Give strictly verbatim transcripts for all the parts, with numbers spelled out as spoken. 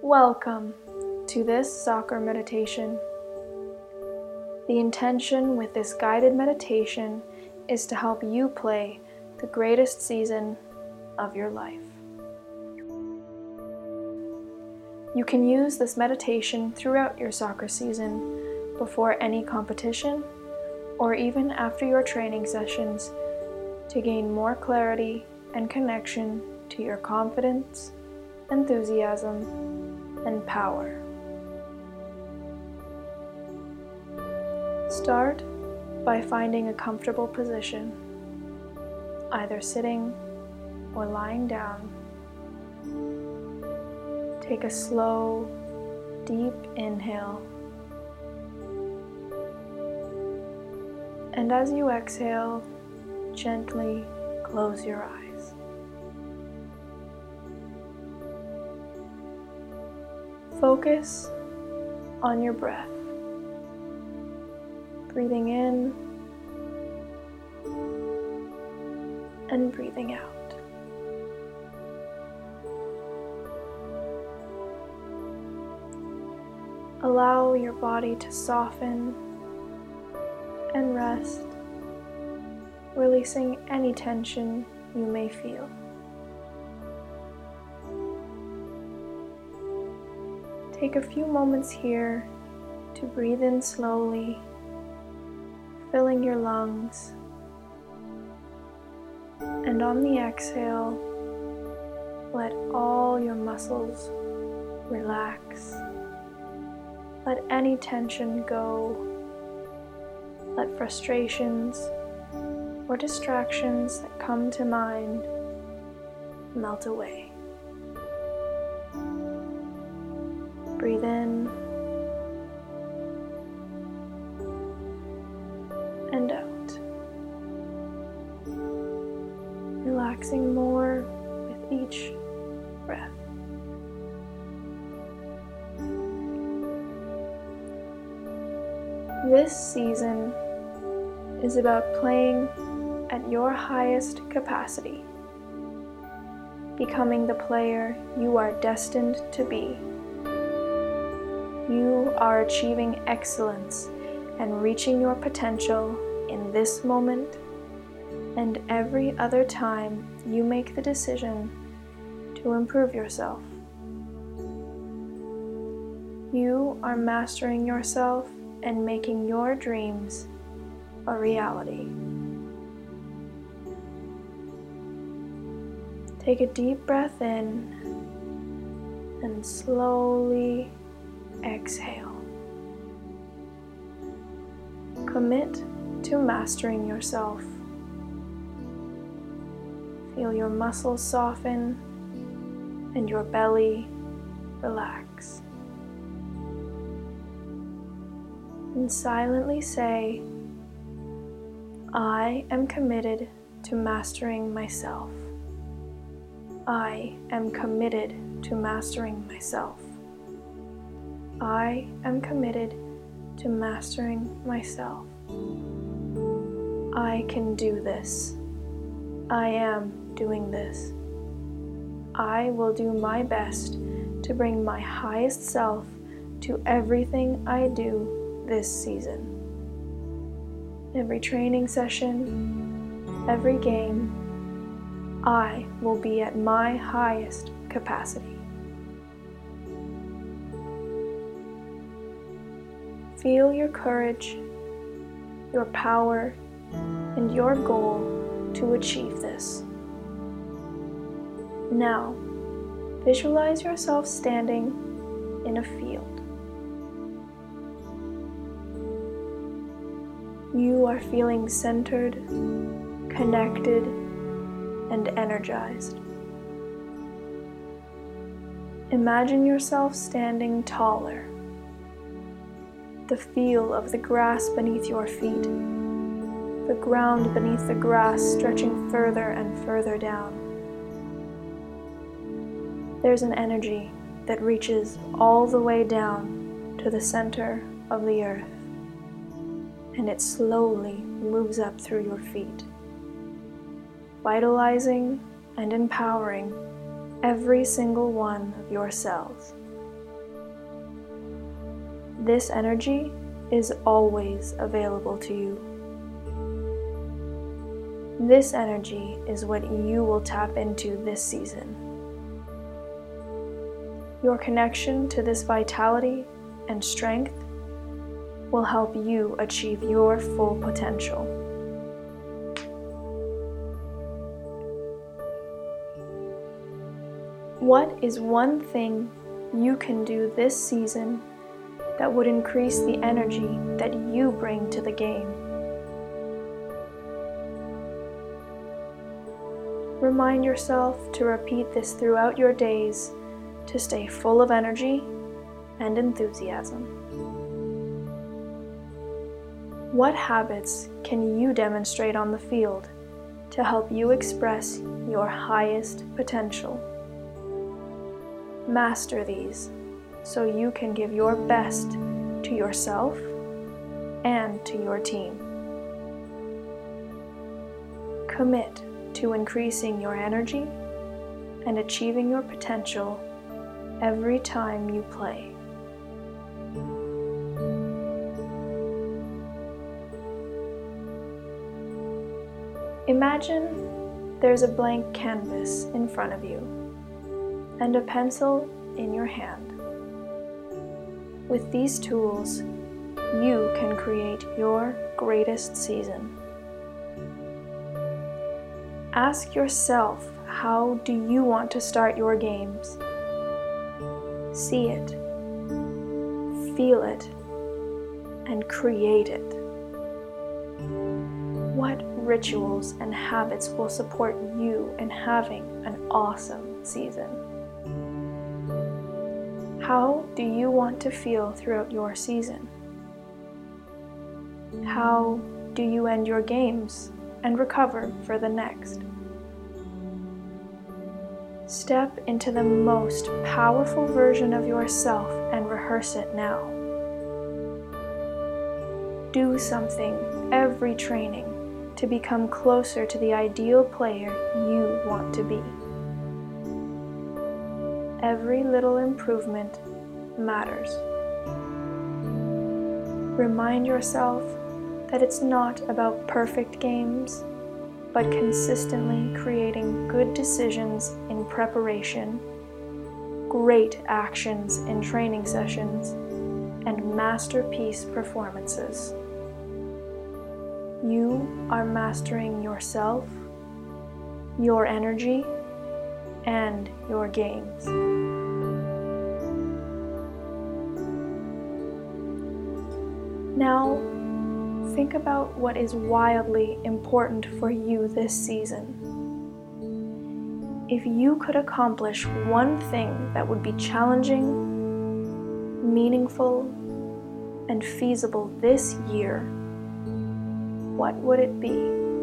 Welcome to this soccer meditation. The intention with this guided meditation is to help you play the greatest season of your life. You can use this meditation throughout your soccer season, before any competition, or even after your training sessions, to gain more clarity and connection to your confidence, enthusiasm, and power. Start by finding a comfortable position, either sitting or lying down. Take a slow, deep inhale, and as you exhale, gently close your eyes. Focus on your breath, breathing in and breathing out. Allow your body to soften and rest, releasing any tension you may feel. Take a few moments here to breathe in slowly, filling your lungs, and on the exhale, let all your muscles relax. Let any tension go. Let frustrations or distractions that come to mind melt away. Breathe in and out, relaxing more with each breath. This season is about playing at your highest capacity, becoming the player you are destined to be. You are achieving excellence and reaching your potential in this moment and every other time you make the decision to improve yourself. You are mastering yourself and making your dreams a reality. Take a deep breath in and slowly exhale. Commit to mastering yourself. Feel your muscles soften and your belly relax. And silently say, I am committed to mastering myself. I am committed to mastering myself. I am committed to mastering myself. I can do this. I am doing this. I will do my best to bring my highest self to everything I do this season. Every training session, every game, I will be at my highest capacity. Feel your courage, your power, and your goal to achieve this. Now, visualize yourself standing in a field. You are feeling centered, connected, and energized. Imagine yourself standing taller. The feel of the grass beneath your feet, the ground beneath the grass stretching further and further down. There's an energy that reaches all the way down to the center of the earth, and it slowly moves up through your feet, vitalizing and empowering every single one of your cells. This energy is always available to you. This energy is what you will tap into this season. Your connection to this vitality and strength will help you achieve your full potential. What is one thing you can do this season that would increase the energy that you bring to the game? Remind yourself to repeat this throughout your days to stay full of energy and enthusiasm. What habits can you demonstrate on the field to help you express your highest potential? Master these so you can give your best to yourself and to your team. Commit to increasing your energy and achieving your potential every time you play. Imagine there's a blank canvas in front of you and a pencil in your hand. With these tools, you can create your greatest season. Ask yourself, how do you want to start your games? See it, feel it, and create it. What rituals and habits will support you in having an awesome season? How do you want to feel throughout your season? How do you end your games and recover for the next? Step into the most powerful version of yourself and rehearse it now. Do something every training to become closer to the ideal player you want to be. Every little improvement matters. Remind yourself that it's not about perfect games, but consistently creating good decisions in preparation, great actions in training sessions, and masterpiece performances. You are mastering yourself, your energy, and your games. Now, think about what is wildly important for you this season. If you could accomplish one thing that would be challenging, meaningful, and feasible this year, what would it be?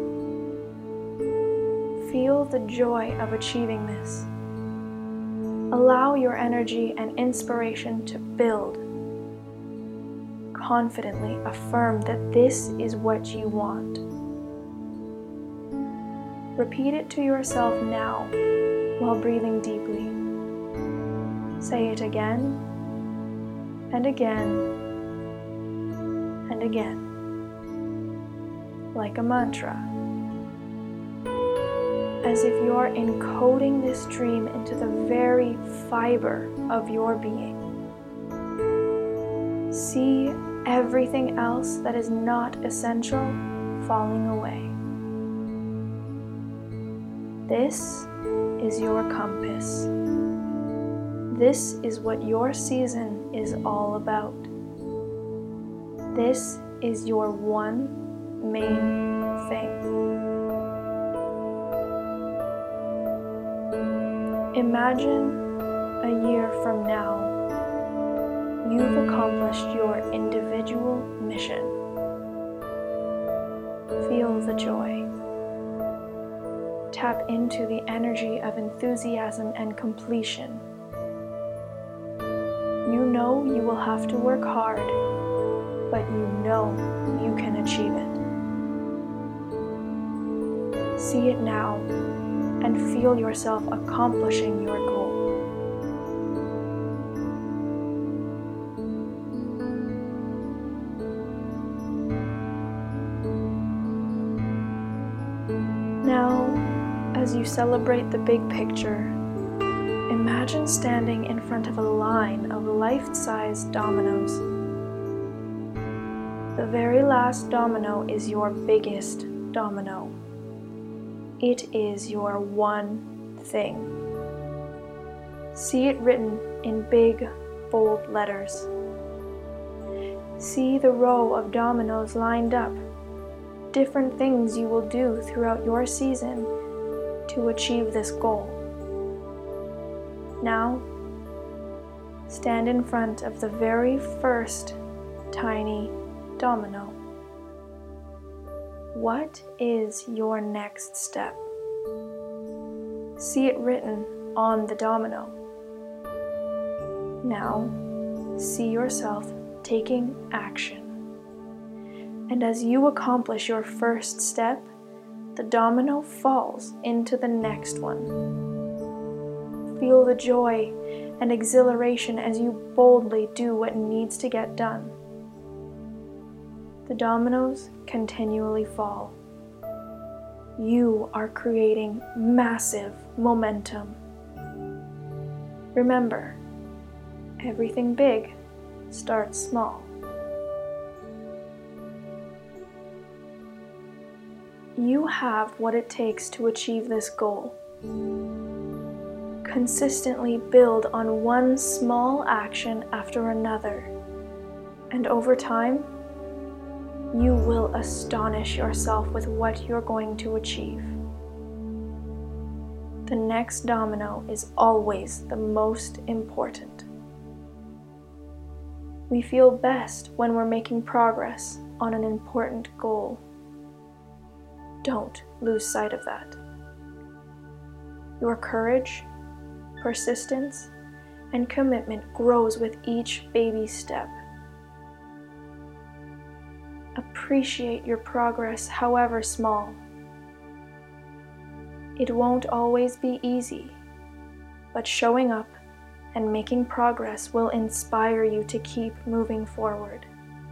Feel the joy of achieving this. Allow your energy and inspiration to build. Confidently affirm that this is what you want. Repeat it to yourself now while breathing deeply. Say it again and again and again, like a mantra, as if you're encoding this dream into the very fiber of your being. See everything else that is not essential falling away. This is your compass. This is what your season is all about. This is your one main thing. Imagine a year from now, you've accomplished your individual mission. Feel the joy. Tap into the energy of enthusiasm and completion. You know you will have to work hard, but you know you can achieve it. See it now and feel yourself accomplishing your goal. As you celebrate the big picture, imagine standing in front of a line of life-sized dominoes. The very last domino is your biggest domino. It is your one thing. See it written in big, bold letters. See the row of dominoes lined up, different things you will do throughout your season to achieve this goal. Now, stand in front of the very first tiny domino. What is your next step? See it written on the domino. Now, see yourself taking action. And as you accomplish your first step, the domino falls into the next one. Feel the joy and exhilaration as you boldly do what needs to get done. The dominoes continually fall. You are creating massive momentum. Remember, everything big starts small. You have what it takes to achieve this goal. Consistently build on one small action after another, and over time, you will astonish yourself with what you're going to achieve. The next domino is always the most important. We feel best when we're making progress on an important goal. Don't lose sight of that. Your courage, persistence, and commitment grows with each baby step. Appreciate your progress, however small. It won't always be easy, but showing up and making progress will inspire you to keep moving forward.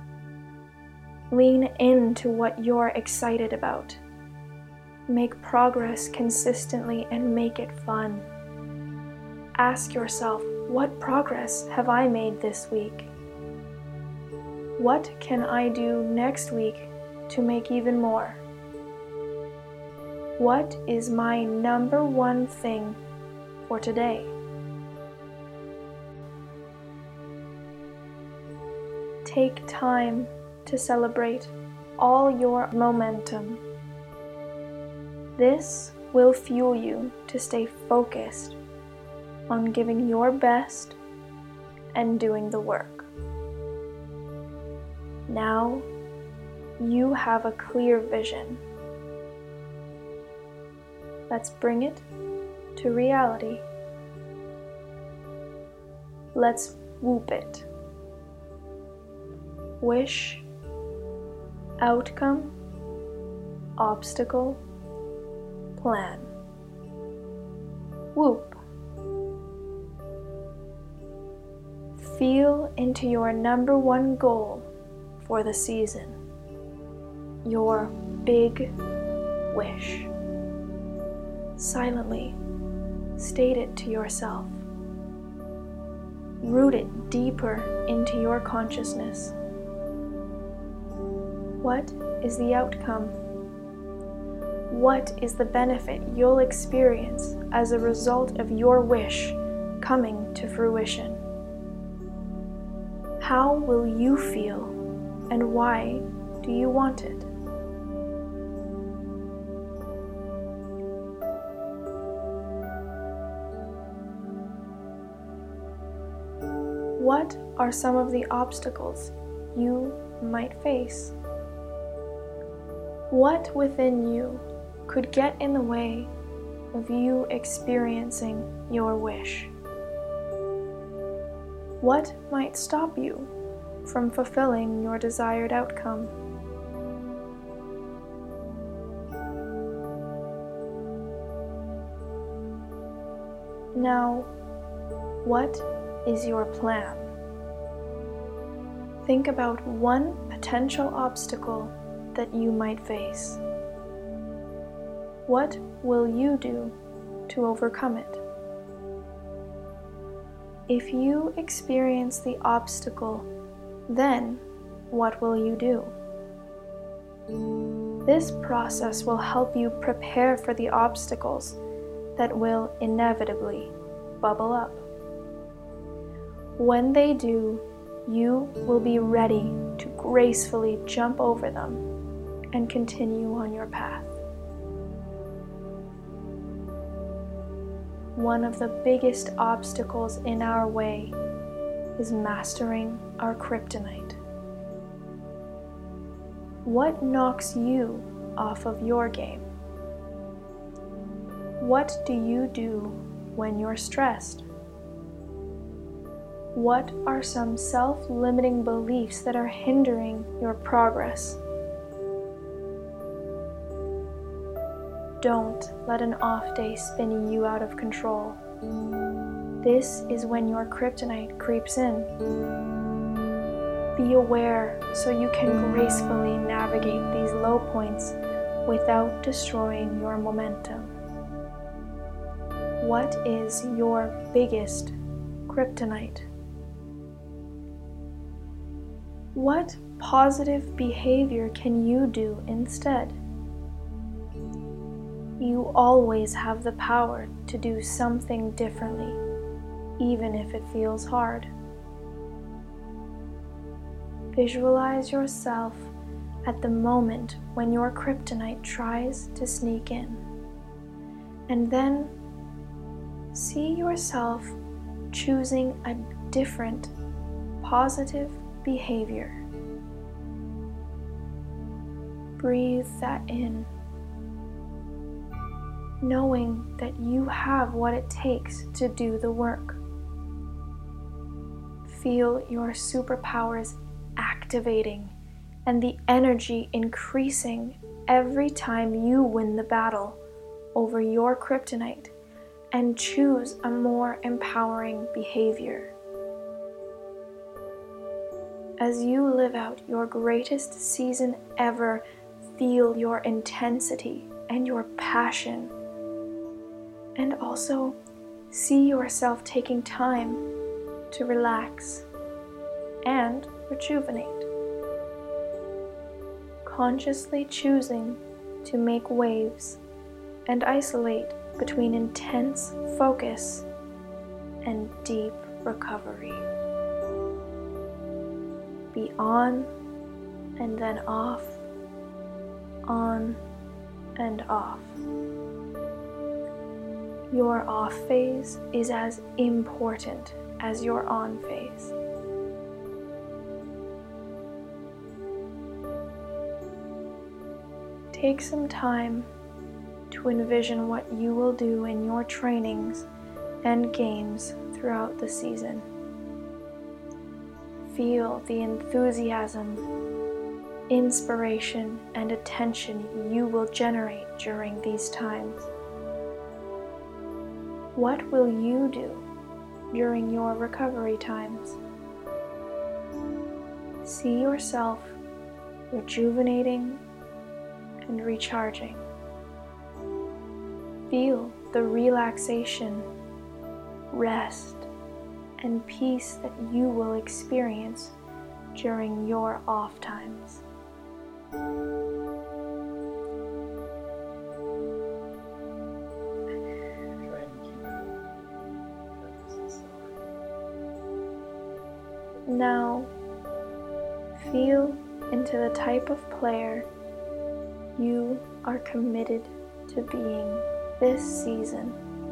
Lean into what you're excited about. Make progress consistently and make it fun. Ask yourself, what progress have I made this week? What can I do next week to make even more? What is my number one thing for today? Take time to celebrate all your momentum. This will fuel you to stay focused on giving your best and doing the work. Now you have a clear vision. Let's bring it to reality. Let's whoop it. Wish, outcome, obstacle, plan. Whoop. Feel into your number one goal for the season, your big wish. Silently state it to yourself. Root it deeper into your consciousness. What is the outcome? What is the benefit you'll experience as a result of your wish coming to fruition? How will you feel, and why do you want it? What are some of the obstacles you might face? What within you could get in the way of you experiencing your wish? What might stop you from fulfilling your desired outcome? Now, what is your plan? Think about one potential obstacle that you might face. What will you do to overcome it? If you experience the obstacle, then what will you do? This process will help you prepare for the obstacles that will inevitably bubble up. When they do, you will be ready to gracefully jump over them and continue on your path. One of the biggest obstacles in our way is mastering our kryptonite. What knocks you off of your game? What do you do when you're stressed? What are some self-limiting beliefs that are hindering your progress? Don't let an off day spin you out of control. This is when your kryptonite creeps in. Be aware so you can gracefully navigate these low points without destroying your momentum. What is your biggest kryptonite? What positive behavior can you do instead? You always have the power to do something differently, even if it feels hard. Visualize yourself at the moment when your kryptonite tries to sneak in, and then see yourself choosing a different, positive behavior. Breathe that in, knowing that you have what it takes to do the work. Feel your superpowers activating and the energy increasing every time you win the battle over your kryptonite and choose a more empowering behavior. As you live out your greatest season ever, feel your intensity and your passion. And also see yourself taking time to relax and rejuvenate. Consciously choosing to make waves and isolate between intense focus and deep recovery. Be on and then off, on and off. Your off phase is as important as your on phase. Take some time to envision what you will do in your trainings and games throughout the season. Feel the enthusiasm, inspiration, and attention you will generate during these times. What will you do during your recovery times? See yourself rejuvenating and recharging. Feel the relaxation, rest, and peace that you will experience during your off times. Now, feel into the type of player you are committed to being this season.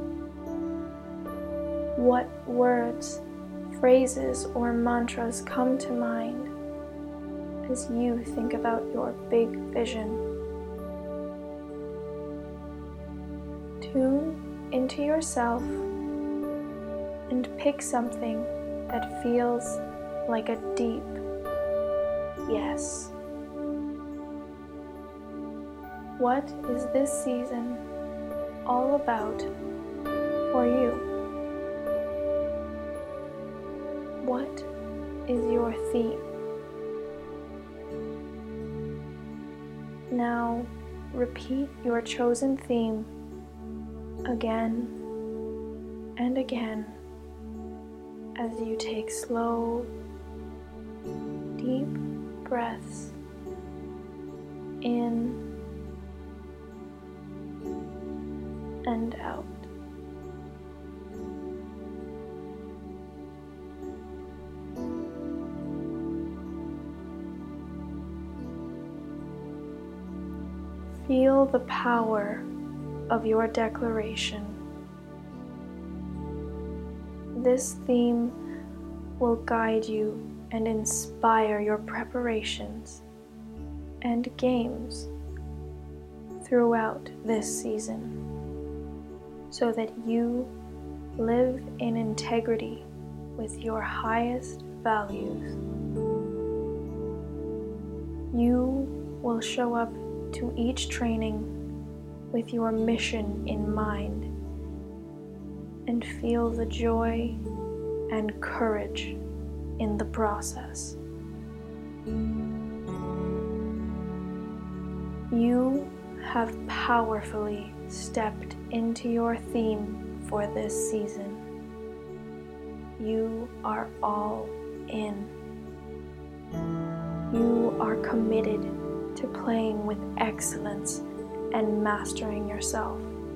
What words, phrases, or mantras come to mind as you think about your big vision? Tune into yourself and pick something that feels like a deep yes. What is this season all about for you? What is your theme? Now repeat your chosen theme again and again as you take slow, deep breaths in and out. Feel the power of your declaration. This theme will guide you and inspire your preparations and games throughout this season, so that you live in integrity with your highest values. You will show up to each training with your mission in mind and feel the joy and courage in the process. You have powerfully stepped into your theme for this season. You are all in. You are committed to playing with excellence and mastering yourself.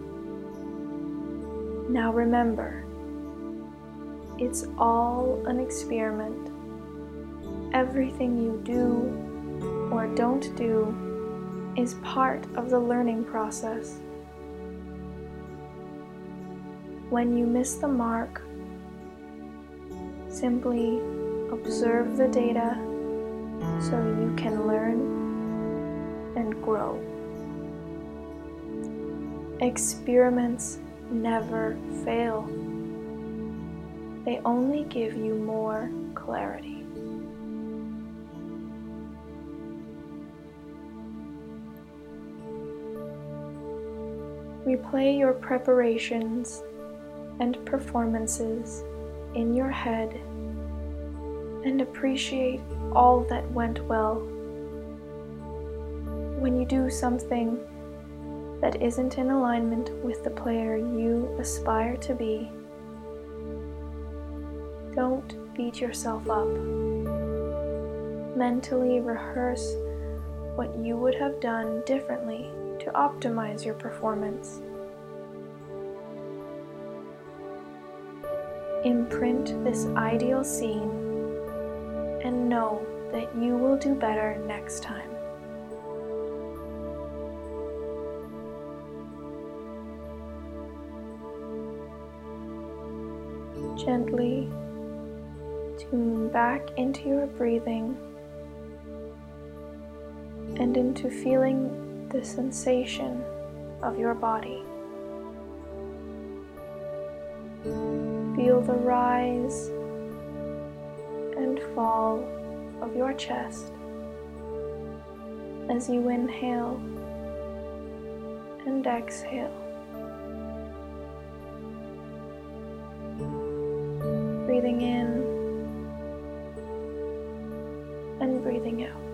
Now remember, it's all an experiment. Everything you do or don't do is part of the learning process. When you miss the mark, simply observe the data so you can learn and grow. Experiments never fail. They only give you more clarity. Replay your preparations and performances in your head and appreciate all that went well. When you do something that isn't in alignment with the player you aspire to be, don't beat yourself up. Mentally rehearse what you would have done differently to optimize your performance. Imprint this ideal scene and know that you will do better next time. Gently tune back into your breathing and into feeling the sensation of your body. Feel the rise and fall of your chest as you inhale and exhale. Breathing in and breathing out.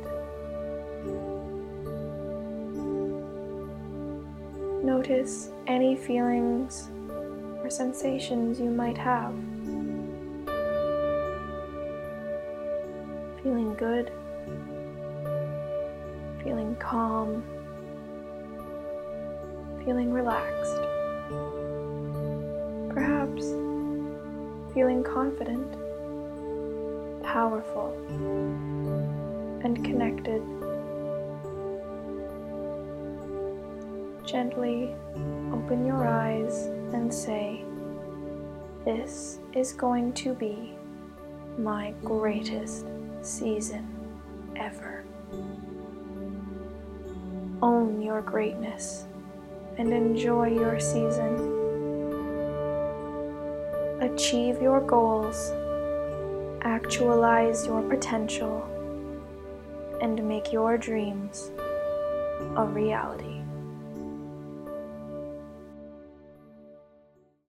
Notice any feelings or sensations you might have. Feeling good, feeling calm, feeling relaxed. Perhaps feeling confident, powerful, and connected. Gently open your eyes and say, "This is going to be my greatest season ever." Own your greatness and enjoy your season. Achieve your goals, actualize your potential, and make your dreams a reality.